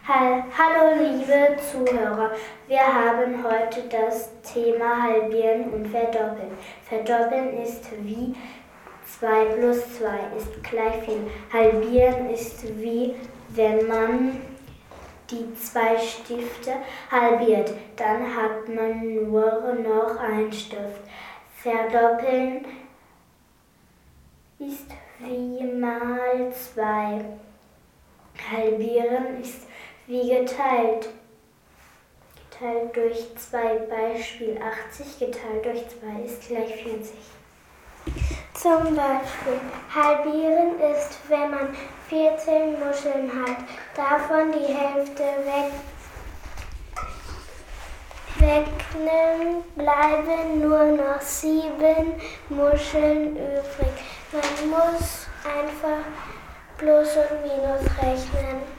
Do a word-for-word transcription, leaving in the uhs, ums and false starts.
Hallo liebe Zuhörer, wir haben heute das Thema Halbieren und Verdoppeln. Verdoppeln ist wie zwei plus zwei ist gleich viel. Halbieren ist wie wenn man die zwei Stifte halbiert, dann hat man nur noch einen Stift. Verdoppeln ist wie mal zwei. Halbieren ist wie geteilt. Geteilt durch zwei. Beispiel achtzig geteilt durch zwei ist gleich vierzig. Zum Beispiel, halbieren ist, wenn man vierzehn Muscheln hat, davon die Hälfte weg, wegnimmt, bleiben nur noch sieben Muscheln übrig. Man muss einfach Plus und Minus rechnen.